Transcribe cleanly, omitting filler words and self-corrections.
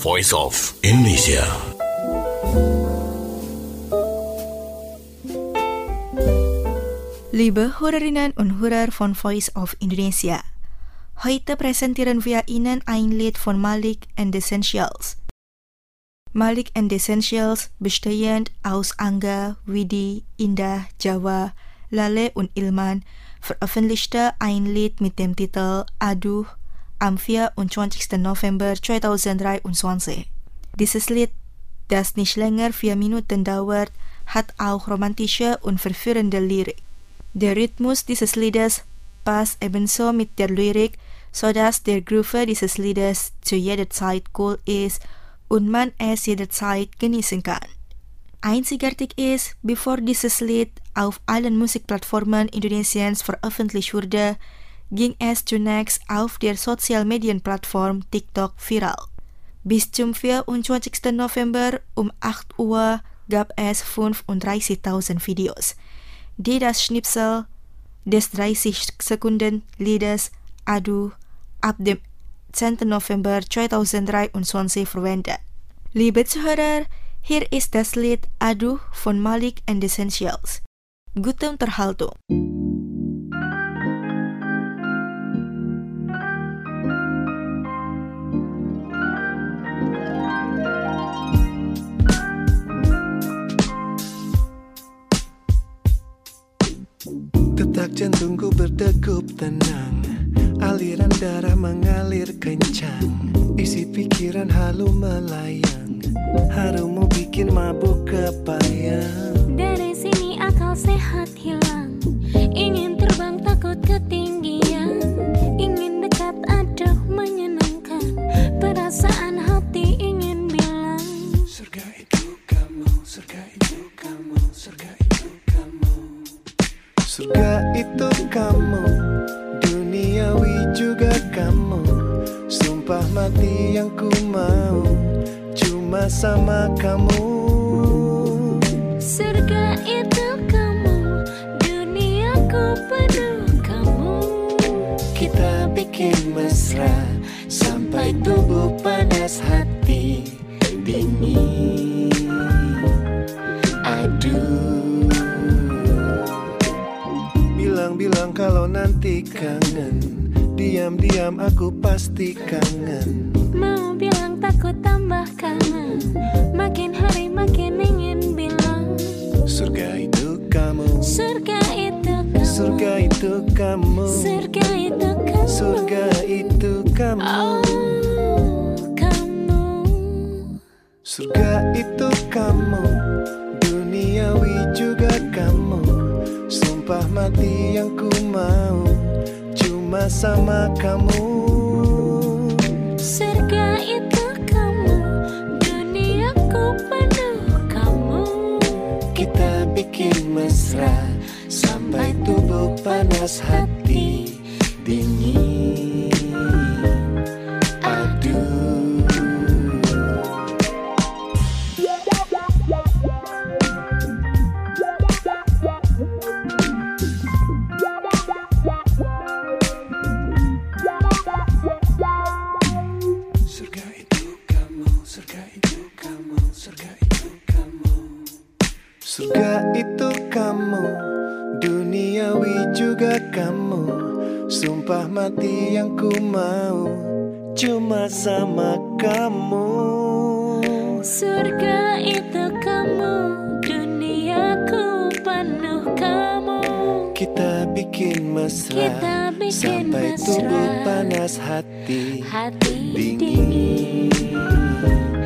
Voice of Indonesia. Liebe Hörerinnen und Hörer von Voice of Indonesia. Heute präsentieren wir Ihnen ein Lied von Malik and the Essentials. Malik and the Essentials, bestehend aus Angga, Widi, Indah, Jawa, Lale und Ilman, veröffentlichte ein Lied mit dem Titel Aduh am 24. November 2023. Dieses Lied, das nicht länger 4 Minuten dauert, hat auch romantische und verführende Lyrik. Der Rhythmus dieses Liedes passt ebenso mit der Lyrik, sodass der Groove dieses Liedes zu jeder Zeit cool ist und man es jederzeit genießen kann. Einzigartig ist, bevor dieses Lied auf allen Musikplattformen Indonesiens veröffentlicht wurde, ging es zunächst auf der Sozialmedienplattform TikTok viral. Bis zum 24. November um 8 Uhr gab es 35.000 Videos, die das Schnipsel des 30 Sekunden Liedes Aduh ab dem 10. November 2023 verwendet. Liebe Zuhörer, hier ist das Lied Aduh von Malik and the Essentials. Gute Unterhaltung. Detak jantungku berdegup tenang, aliran darah mengalir kencang, isi pikiran halu melayang, harumu bikin mabuk kepayang. Dari sini akal sehat hilang, ingin terbang takut ketinggian, ingin dekat aduh menyenangkan, perasaan hati ingin bilang, surga itu kamu, surga itu kamu, surga itu kamu. Surga itu kamu, duniawi juga kamu, sumpah mati yang ku mau, cuma sama kamu. surga itu kamu, duniaku penuh kamu. Kita bikin mesra, sampai tubuh panas hati dingin. Aduh, bilang kalau nanti kangen, diam-diam aku pasti kangen. Mau bilang takut tambah kangen, makin hari makin ingin bilang, surga itu kamu, surga itu kamu, surga itu kamu, surga itu kamu, surga itu kamu. Oh, kamu. Surga itu kamu, duniawi juga kamu, sumpah mati yang ku mau, cuma sama kamu. Surga itu kamu, duniaku penuh kamu. Kita bikin mesra, sampai tubuh panas hati dingin. Aduh, surga itu kamu, surga itu kamu, surga itu kamu. Surga itu kamu, duniawi juga kamu, sumpah mati yang ku mau, cuma sama kamu. Surga itu kamu, duniaku penuh kamu. Kita bikin mesra, Kita bikin sampai mesra, tubuh panas hati hati dingin.